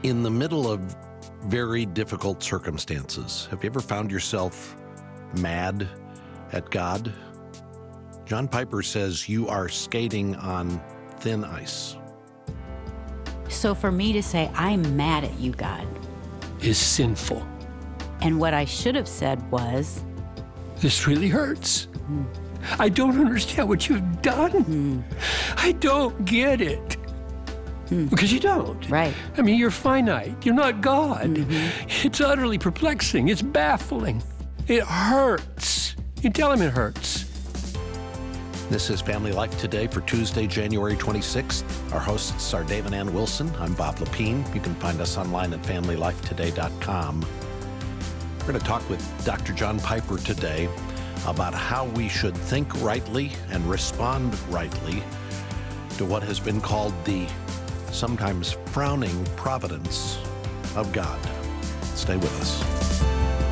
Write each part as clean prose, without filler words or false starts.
In the middle of very difficult circumstances, have you ever found yourself mad at God? John Piper says you are skating on thin ice. So for me to say, I'm mad at you, God, is sinful. and what I should have said was, This really hurts. I don't understand what you've done. I don't get it. Because you don't. Right. I mean, you're finite. You're not God. It's utterly perplexing. It's baffling. It hurts. You tell him it hurts. This is Family Life Today for Tuesday, January 26th. Our hosts are Dave and Ann Wilson. I'm Bob Lepine. You can find us online at FamilyLifeToday.com. We're going to talk with Dr. John Piper today about how we should think rightly and respond rightly to what has been called the sometimes frowning providence of God. Stay with us.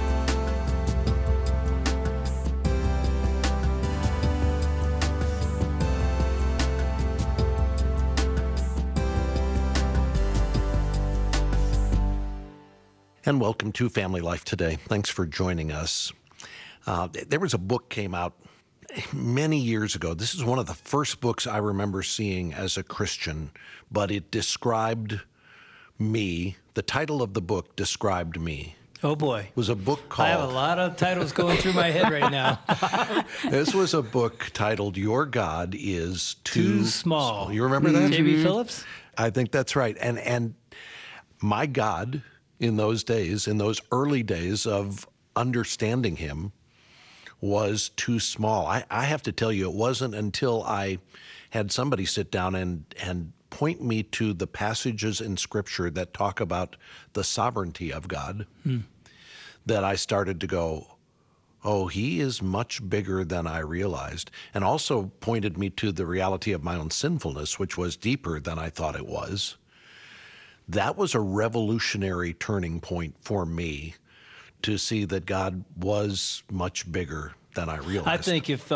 And welcome to Family Life Today. Thanks for joining us. There was a book came out many years ago. This is one of the first books I remember seeing as a Christian, but it described me. The title of the book described me. Oh, boy. It was a book called... I have a lot of titles going through my head right now. This was a book titled Your God is Too Small. You remember that? J.B. Phillips? I think that's right. And my God, in those days, in those early days of understanding him, was too small. I have to tell you, it wasn't until I had somebody sit down and point me to the passages in Scripture that talk about the sovereignty of God that I started to go, oh, he is much bigger than I realized, and also pointed me to the reality of my own sinfulness, which was deeper than I thought it was. That was a revolutionary turning point for me to see that God was much bigger than I realized. I think if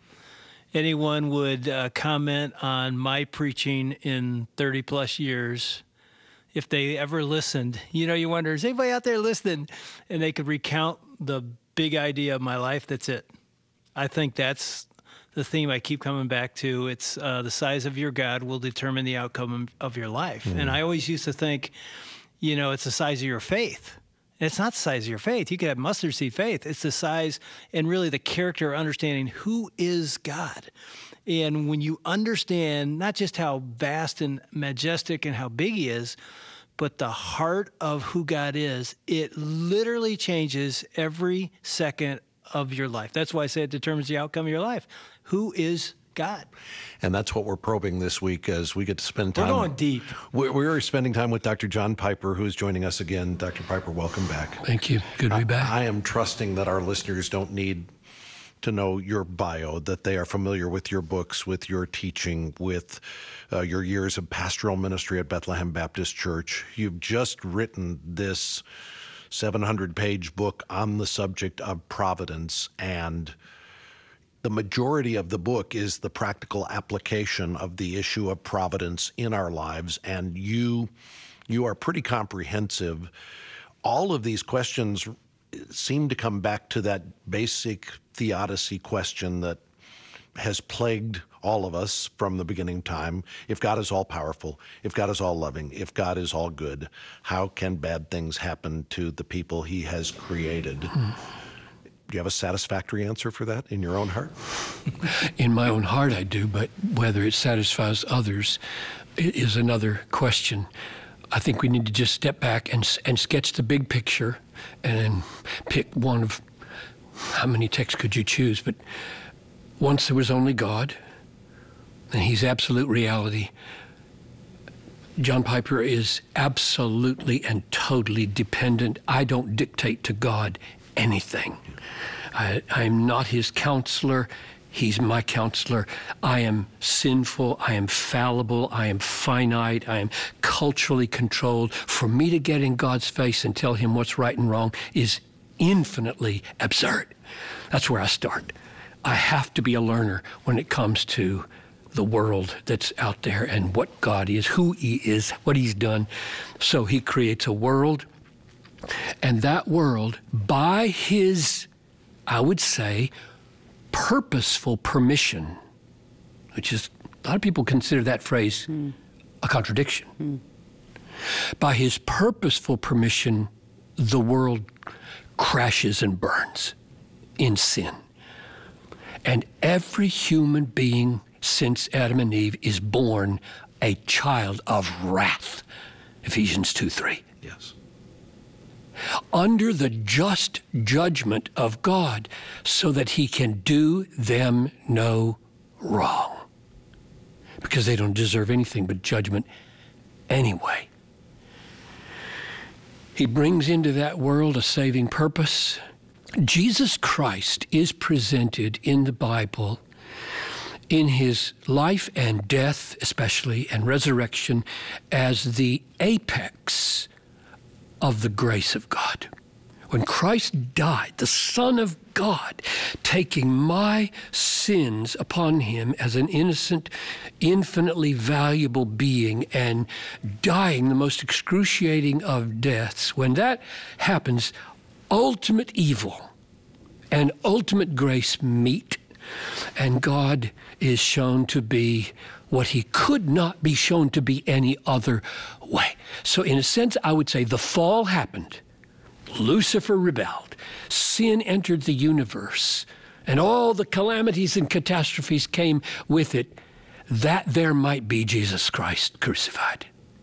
anyone would comment on my preaching in 30 plus years, if they ever listened, you wonder, is anybody out there listening? And they could recount the big idea of my life, that's it. I think that's the theme I keep coming back to. It's the size of your God will determine the outcome of your life. And I always used to think, it's the size of your faith. And it's not the size of your faith. You could have mustard seed faith. It's the size and really the character, understanding who is God. And when you understand not just how vast and majestic and how big he is, but the heart of who God is, it literally changes every second of your life. That's why I say it determines the outcome of your life. Who is God? And that's what we're probing this week as we get to spend time. We're going deep. We're spending time with Dr. John Piper, who's joining us again. Dr. Piper, welcome back. Thank you. Good to be back. I am trusting that our listeners don't need to know your bio, that they are familiar with your books, with your teaching, with your years of pastoral ministry at Bethlehem Baptist Church. You've just written this 700-page book on the subject of providence, and the majority of the book is the practical application of the issue of providence in our lives, and you are pretty comprehensive. All of these questions seem to come back to that basic theodicy question that has plagued all of us from the beginning of time. If God is all-powerful, if God is all-loving, if God is all-good, how can bad things happen to the people he has created? Do you have a satisfactory answer for that in your own heart? In my own heart, I do, but whether it satisfies others is another question. I think we need to just step back and sketch the big picture and pick one of how many texts could you choose. But once there was only God, and he's absolute reality. John Piper is absolutely and totally dependent. I don't dictate to God anything. I'm not his counselor. He's my counselor. I am sinful. I am fallible. I am finite. I am culturally controlled. For me to get in God's face and tell him what's right and wrong is infinitely absurd. That's where I start. I have to be a learner when it comes to the world that's out there and what God is, who he is, what he's done. So he creates a world, and that world, by his, I would say, purposeful permission, which is, a lot of people consider that phrase a contradiction. By his purposeful permission, the world crashes and burns in sin. And every human being since Adam and Eve is born a child of wrath. Ephesians 2:3. Yes. Under the just judgment of God, so that he can do them no wrong. Because they don't deserve anything but judgment anyway. He brings into that world a saving purpose. Jesus Christ is presented in the Bible, in his life and death especially, and resurrection, as the apex of the grace of God. When Christ died, the Son of God, taking my sins upon him as an innocent, infinitely valuable being and dying the most excruciating of deaths, when that happens, ultimate evil and ultimate grace meet, and God is shown to be what he could not be shown to be any other way. So in a sense, I would say the fall happened. Lucifer rebelled. Sin entered the universe, and all the calamities and catastrophes came with it, that there might be Jesus Christ crucified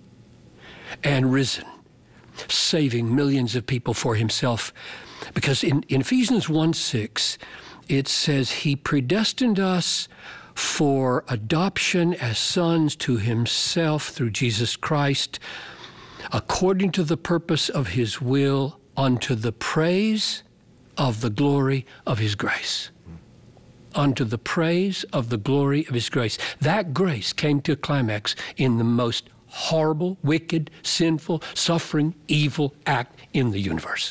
and risen, saving millions of people for himself. Because in Ephesians 1:6, it says, he predestined us for adoption as sons to himself through Jesus Christ, according to the purpose of his will, unto the praise of the glory of his grace. Unto the praise of the glory of his grace. That grace came to a climax in the most horrible, wicked, sinful, suffering, evil act in the universe.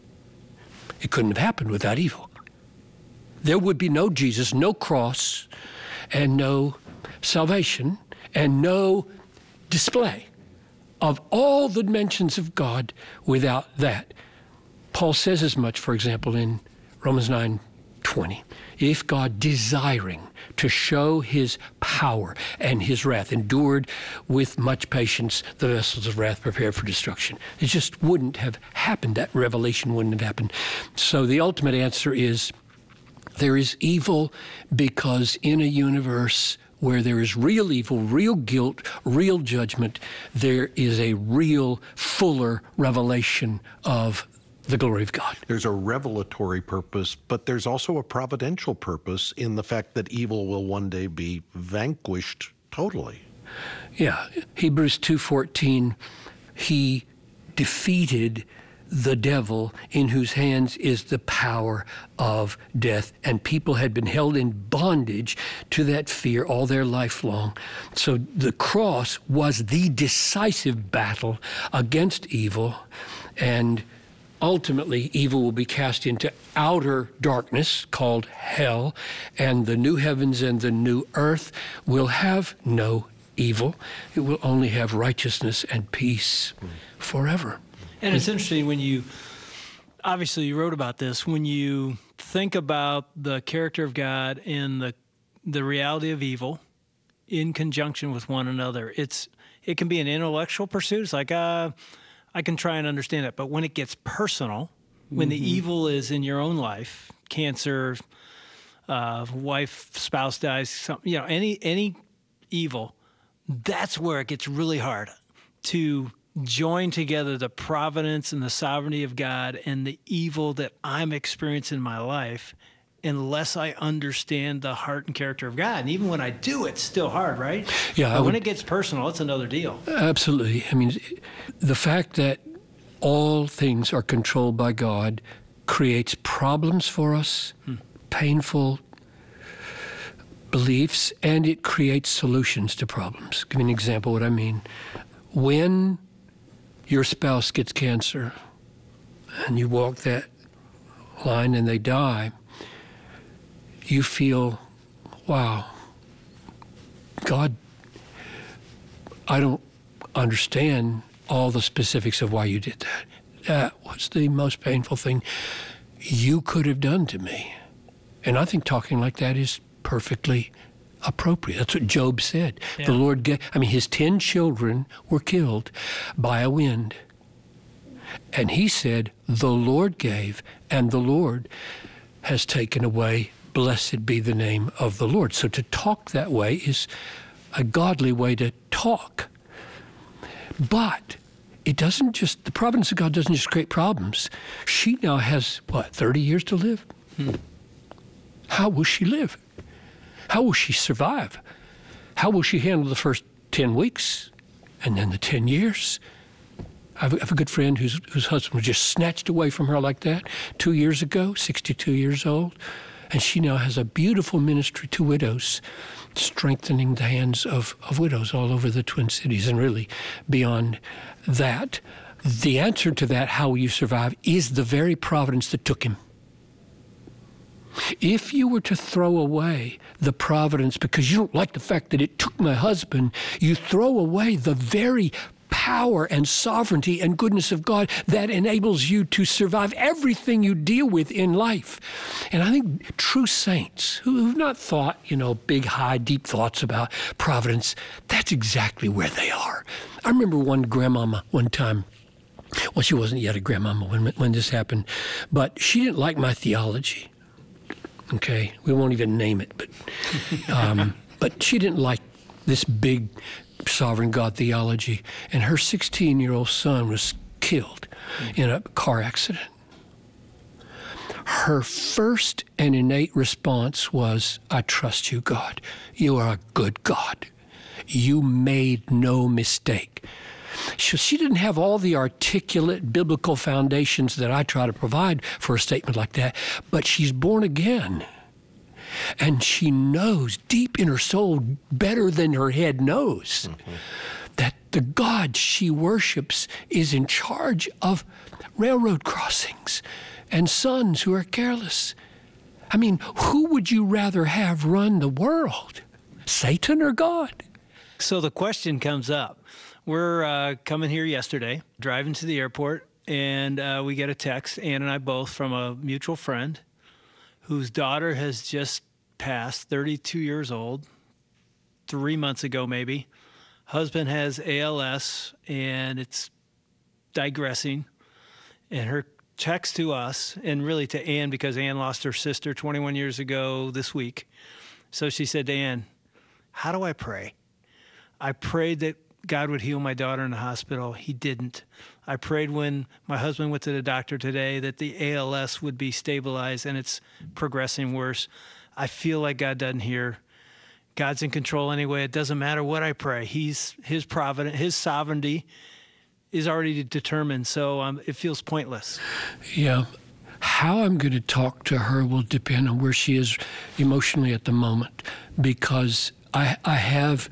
It couldn't have happened without evil. There would be no Jesus, no cross, and no salvation, and no display of all the dimensions of God without that. Paul says as much, for example, in Romans 9:20. If God, desiring to show his power and his wrath, endured with much patience the vessels of wrath prepared for destruction. It just wouldn't have happened. That revelation wouldn't have happened. So the ultimate answer is, there is evil because in a universe where there is real evil, real guilt, real judgment, there is a real, fuller revelation of the glory of God. There's a revelatory purpose, but there's also a providential purpose in the fact that evil will one day be vanquished totally. Yeah, Hebrews 2:14, he defeated the devil, in whose hands is the power of death. And people had been held in bondage to that fear all their life long. So the cross was the decisive battle against evil, and ultimately evil will be cast into outer darkness called hell, and the new heavens and the new earth will have no evil. It will only have righteousness and peace forever. And it's interesting when you, obviously you wrote about this, when you think about the character of God and the reality of evil in conjunction with one another, it can be an intellectual pursuit. It's like, I can try and understand it. But when it gets personal, when the evil is in your own life, cancer, wife, spouse dies, any evil, that's where it gets really hard to join together the providence and the sovereignty of God and the evil that I'm experiencing in my life, unless I understand the heart and character of God. And even when I do, it's still hard, right? Yeah. But when it gets personal, it's another deal. Absolutely. I mean, the fact that all things are controlled by God creates problems for us, painful beliefs, and it creates solutions to problems. Give me an example of what I mean. When your spouse gets cancer and you walk that line and they die, you feel, wow, God, I don't understand all the specifics of why you did that. That was the most painful thing you could have done to me. And I think talking like that is perfectly appropriate. That's what Job said. Yeah. The Lord gave, his 10 children were killed by a wind. And he said, the Lord gave, and the Lord has taken away. Blessed be the name of the Lord. So to talk that way is a godly way to talk. But it doesn't just, the providence of God doesn't just create problems. She now has, 30 years to live? How will she live? How will she survive? How will she handle the first 10 weeks and then the 10 years? I have a good friend whose husband was just snatched away from her like that 2 years ago, 62 years old. And she now has a beautiful ministry to widows, strengthening the hands of widows all over the Twin Cities and really beyond that. The answer to that, how will you survive, is the very providence that took him. If you were to throw away the providence because you don't like the fact that it took my husband, you throw away the very power and sovereignty and goodness of God that enables you to survive everything you deal with in life. And I think true saints who've not thought, big, high, deep thoughts about providence, that's exactly where they are. I remember one grandmama one time. Well, she wasn't yet a grandmama when this happened, but she didn't like my theology. Okay, we won't even name it, but she didn't like this big sovereign God theology, and her 16-year-old son was killed in a car accident. Her first and innate response was, I trust you, God. You are a good God. You made no mistake. She didn't have all the articulate biblical foundations that I try to provide for a statement like that, but she's born again. And she knows deep in her soul, better than her head knows, that the God she worships is in charge of railroad crossings and sons who are careless. Who would you rather have run the world, Satan or God? So the question comes up. We're coming here yesterday, driving to the airport, and we get a text, Ann and I both, from a mutual friend whose daughter has just passed, 32 years old, 3 months ago maybe. Husband has ALS, and it's digressing. And her text to us, and really to Ann, because Ann lost her sister 21 years ago this week. So she said to Ann, how do I pray? I prayed that God would heal my daughter in the hospital. He didn't. I prayed when my husband went to the doctor today that the ALS would be stabilized, and it's progressing worse. I feel like God doesn't hear. God's in control anyway. It doesn't matter what I pray. His providence, his sovereignty is already determined, so it feels pointless. Yeah. How I'm going to talk to her will depend on where she is emotionally at the moment, because I have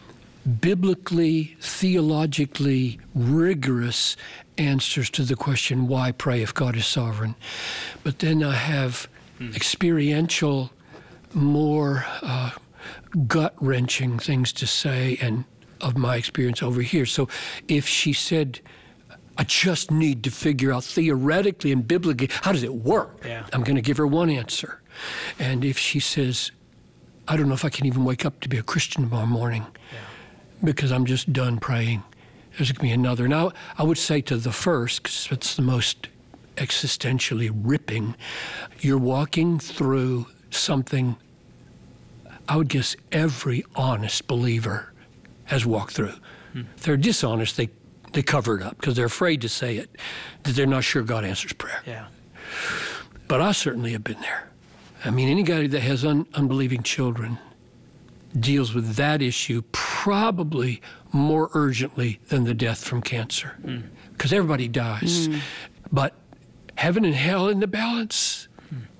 biblically, theologically rigorous answers to the question, why pray if God is sovereign? But then I have experiential, more gut-wrenching things to say and of my experience over here. So if she said, I just need to figure out theoretically and biblically, how does it work? Yeah. I'm going to give her one answer. And if she says, I don't know if I can even wake up to be a Christian tomorrow morning, because I'm just done praying, there's going to be another. Now, I would say to the first, because it's the most existentially ripping, you're walking through something I would guess every honest believer has walked through. If they're dishonest, they cover it up because they're afraid to say it, that they're not sure God answers prayer. Yeah. But I certainly have been there. Anybody that has unbelieving children deals with that issue probably more urgently than the death from cancer, because everybody dies. But heaven and hell in the balance.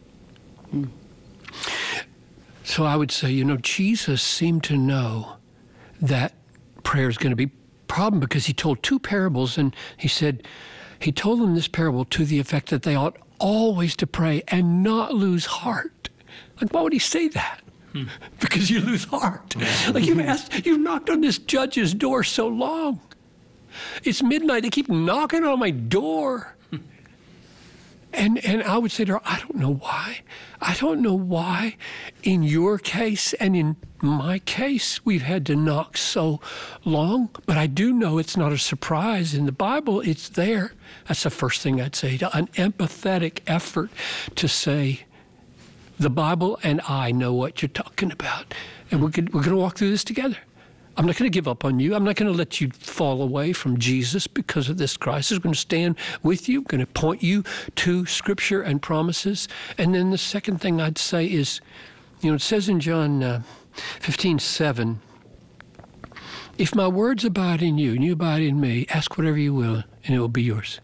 So I would say, Jesus seemed to know that prayer is going to be a problem, because he told two parables, and he told them this parable to the effect that they ought always to pray and not lose heart. Like, why would he say that? because you lose heart. Like you've knocked on this judge's door so long. It's midnight. They keep knocking on my door. And I would say to her, I don't know why. I don't know why in your case and in my case we've had to knock so long. But I do know it's not a surprise. In the Bible, it's there. That's the first thing I'd say. An empathetic effort to say, the Bible and I know what you're talking about. And we're going to walk through this together. I'm not going to give up on you. I'm not going to let you fall away from Jesus because of this crisis. I'm going to stand with you. I'm going to point you to Scripture and promises. And then the second thing I'd say is, it says in John 15:7, if my words abide in you and you abide in me, ask whatever you will and it will be yours.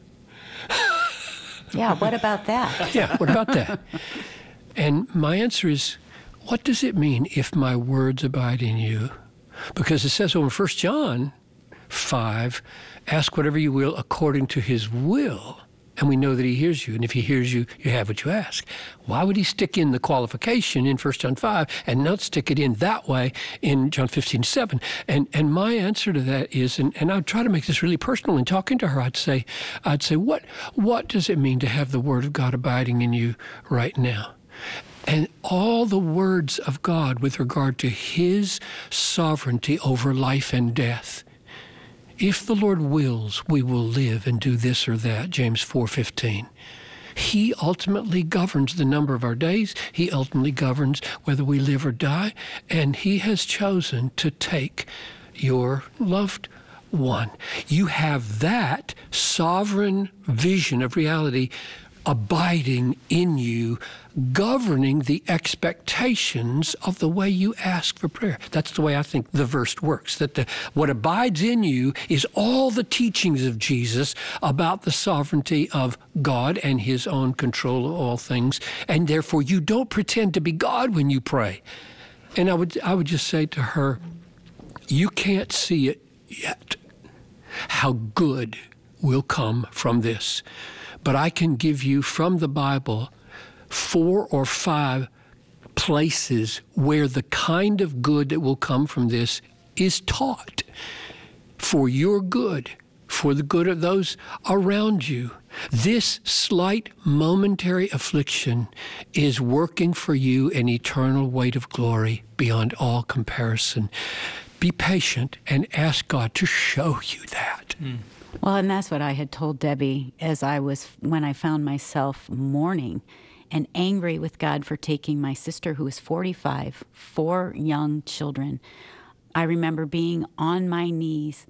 Yeah, what about that? Yeah, what about that? And my answer is, what does it mean if my words abide in you? Because it says over in 1 John 5, ask whatever you will according to his will. And we know that he hears you. And if he hears you, you have what you ask. Why would he stick in the qualification in 1 John 5 and not stick it in that way in John 15:7? And my answer to that is, and I'd try to make this really personal in talking to her, I'd say, what does it mean to have the word of God abiding in you right now? And all the words of God with regard to his sovereignty over life and death. If the Lord wills, we will live and do this or that, James 4:15. He ultimately governs the number of our days. He ultimately governs whether we live or die. And he has chosen to take your loved one. You have that sovereign vision of reality abiding in you, governing the expectations of the way you ask for prayer. That's the way I think the verse works, that what abides in you is all the teachings of Jesus about the sovereignty of God and his own control of all things, and therefore you don't pretend to be God when you pray. And I would just say to her, you can't see it yet, how good will come from this. But I can give you from the Bible 4 or 5 places where the kind of good that will come from this is taught for your good, for the good of those around you. This slight momentary affliction is working for you an eternal weight of glory beyond all comparison. Be patient and ask God to show you that. Well, and that's what I had told Debbie when I found myself mourning and angry with God for taking my sister, who was 45, 4 young children. I remember being on my knees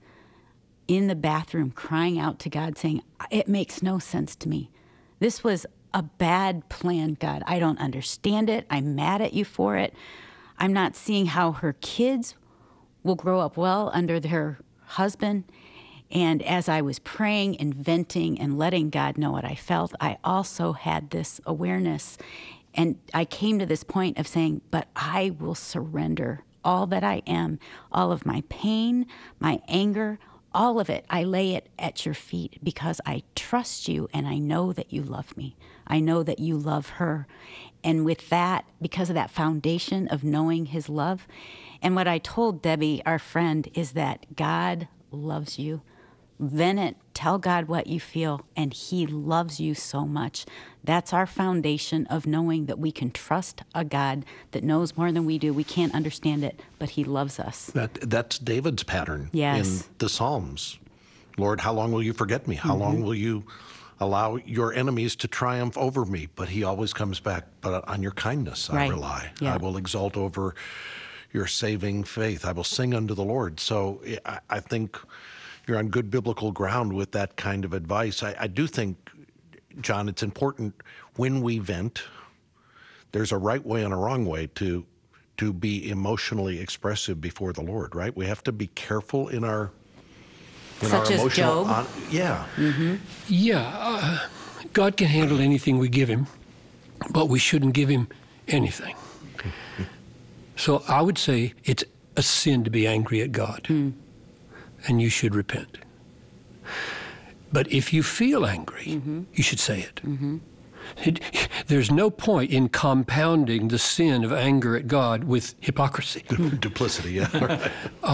in the bathroom crying out to God saying, it makes no sense to me. This was a bad plan, God. I don't understand it. I'm mad at you for it. I'm not seeing how her kids will grow up well under their husband. And as I was praying and venting and letting God know what I felt, I also had this awareness. And I came to this point of saying, but I will surrender all that I am, all of my pain, my anger, all of it. I lay it at your feet because I trust you and I know that you love me. I know that you love her. And with that, because of that foundation of knowing his love, and what I told Debbie, our friend, is that God loves you. Vent it, tell God what you feel, and he loves you so much. That's our foundation of knowing that we can trust a God that knows more than we do. We can't understand it, but he loves us. That's David's pattern in Yes. the Psalms. Lord, how long will you forget me? How long will you allow your enemies to triumph over me? But he always comes back, but on your kindness I Right. rely. Yeah. I will exult over your saving faith. I will sing unto the Lord. So I think you're on good biblical ground with that kind of advice. I do think, John, it's important when we vent, there's a right way and a wrong way to be emotionally expressive before the Lord, right? We have to be careful in our Such as emotional Job? Yeah, God can handle anything we give him, but we shouldn't give him anything. So I would say it's a sin to be angry at God, and you should repent. But if you feel angry, you should say it. there's no point in compounding the sin of anger at God with hypocrisy. Duplicity, yeah.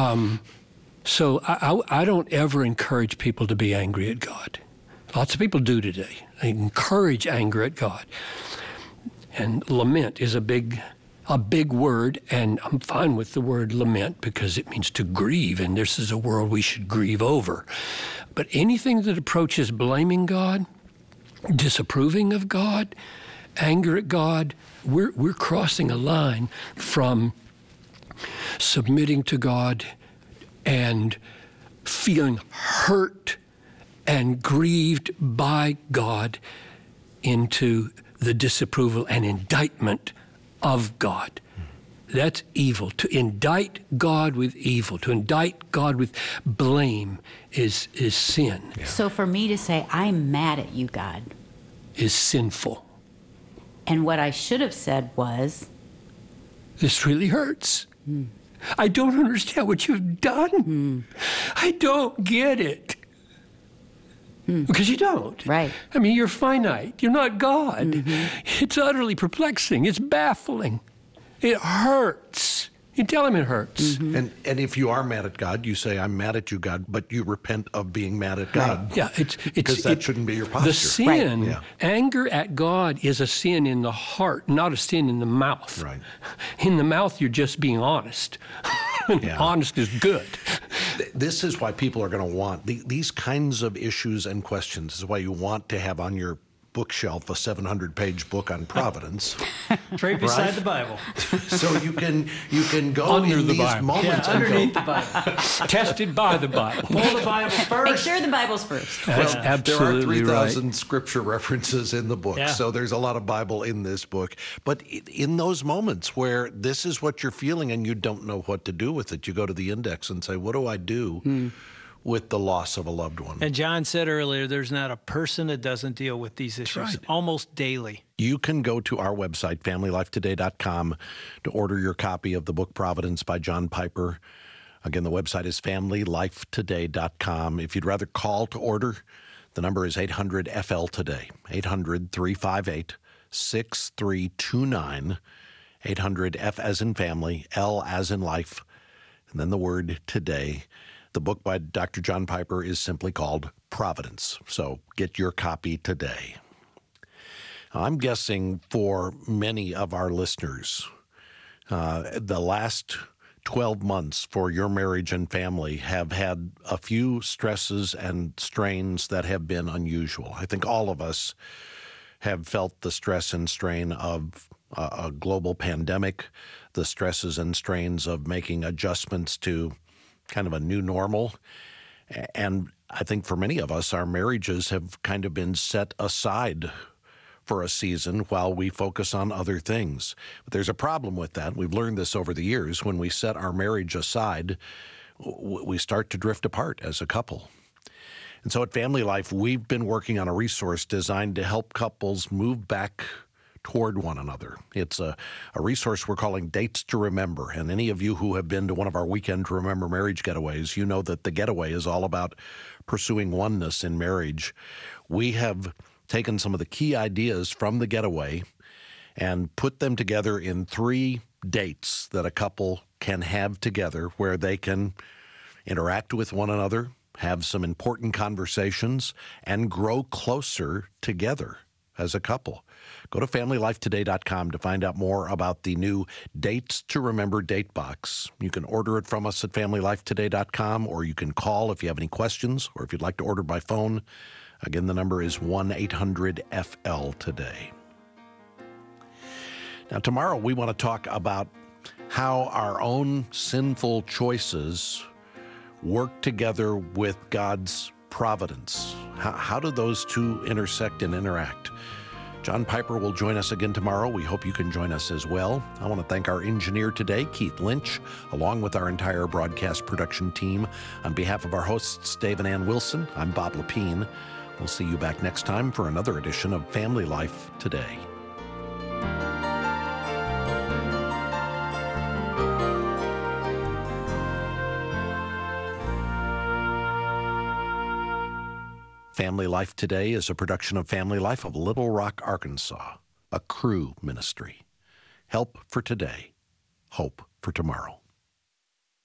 So I don't ever encourage people to be angry at God. Lots of people do today. They encourage anger at God. And lament is a big word, and I'm fine with the word lament because it means to grieve, and this is a world we should grieve over. But anything that approaches blaming God, disapproving of God, anger at God, we're crossing a line from submitting to God and feeling hurt and grieved by God into the disapproval and indictment of God. That's evil. To indict God with evil, to indict God with blame is sin, So for me to say, I'm mad at you, God, is sinful. and what I should have said was, This really hurts. I don't understand what you've done. I don't get it. Because you don't. Right. I mean, you're finite. You're not God. It's utterly perplexing. It's baffling. It hurts. You tell him it hurts. And if you are mad at God, you say, I'm mad at you, God, but you repent of being mad at God. Yeah, Because that shouldn't be your posture. The sin, Yeah. anger at God is a sin in the heart, not a sin in the mouth. Right. In the mouth, you're just being honest. Yeah. Honest is good. This is why people are going to want these kinds of issues and questions. This is why you want to have on your bookshelf a 700-page book on providence. Right beside Right? the Bible. So you can go Under in the these Bible. moments Yeah, and underneath go, the Bible. Tested by the Bible. Pull the Bible make first. sure the Bible's first. That's there are absolutely 3,000 right. scripture references in the book, Yeah. so there's a lot of Bible in this book. But in those moments where this is what you're feeling and you don't know what to do with it, you go to the index and say, what do I do with the loss of a loved one? And John said earlier, there's not a person that doesn't deal with these issues right. almost daily. You can go to our website, familylifetoday.com, to order your copy of the book Providence by John Piper. Again, the website is familylifetoday.com. If you'd rather call to order, the number is 800-FL-TODAY, 800-358-6329, 800-F as in family, L as in life, and then the word today. The book by Dr. John Piper is simply called Providence, so get your copy today. I'm guessing for many of our listeners, the last 12 months for your marriage and family have had a few stresses and strains that have been unusual. I think all of us have felt the stress and strain of a global pandemic, the stresses and strains of making adjustments to kind of a new normal. And I think for many of us, our marriages have kind of been set aside for a season while we focus on other things. But there's a problem with that. We've learned this over the years. When we set our marriage aside, we start to drift apart as a couple. And so at Family Life, we've been working on a resource designed to help couples move back toward one another. It's a resource we're calling Dates to Remember. And any of you who have been to one of our Weekend to Remember marriage getaways, you know that the getaway is all about pursuing oneness in marriage. We have taken some of the key ideas from the getaway and put them together in 3 dates that a couple can have together where they can interact with one another, have some important conversations, and grow closer together as a couple. Go to familylifetoday.com to find out more about the new Dates to Remember date box. You can order it from us at familylifetoday.com, or you can call if you have any questions, or if you'd like to order by phone. Again, the number is 1-800-FL-TODAY. Now, tomorrow we want to talk about how our own sinful choices work together with God's providence. How do those two intersect and interact? John Piper will join us again tomorrow. We hope you can join us as well. I want to thank our engineer today, Keith Lynch, along with our entire broadcast production team. On behalf of our hosts, Dave and Ann Wilson, I'm Bob Lepine. We'll see you back next time for another edition of Family Life Today. Family Life Today is a production of Family Life of Little Rock, Arkansas. a Cru ministry. Help for today, hope for tomorrow.